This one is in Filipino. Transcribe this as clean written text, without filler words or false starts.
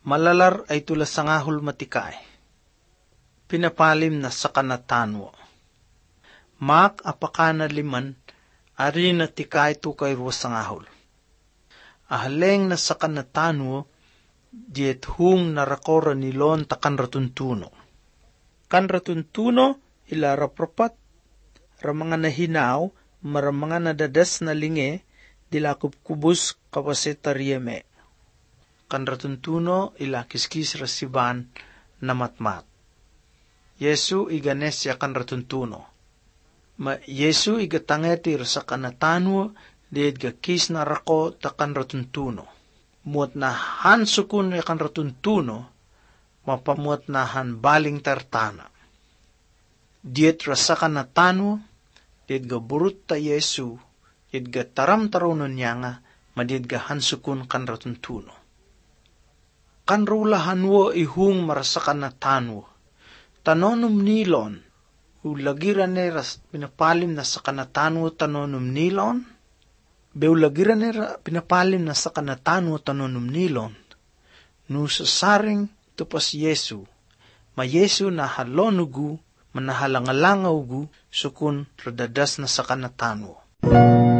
Malalar ay tulasangahul matikay. Pinapalim na sa kanatanwo. Mak apakana liman, ari na tikay tukay ruwasangahul. Ahaleng na sa kanatanwo, diet hung narakora nilon takan ratuntuno. Kan ratuntuno, ila raprapat, ramanga nahinaw, maramanga nadadas na linge, dilakub kubus kapasetariyeme. Kan ratuntuno, ila kiskis rasiban na matmat. Yesu iganesya kan ratuntuno. Yesu igatangeti rasa kanatanwo, diet gakis na rako takan ratuntuno. Muat na han sukun kan ratuntuno, mapamuat na han baling tartana. Diet rasa kanatanwo, diet gaburut ta Yesu, diet gataram tarunon niya nga, madiet gahan sukun kan ratuntuno. Kan rulahan wo ihung marasakan na tanwo. Tanonum nilon, ulagiran neras pinapalim na sa kanatanwo tanonum nilon. Beulagiran nera pinapalim na sa kanatanwo tanonum nilon. Nusasaring tupas Yesu, ma Yesu na halonugu, manahalangalangaw gu, sukun radadas na sa kanatanwo.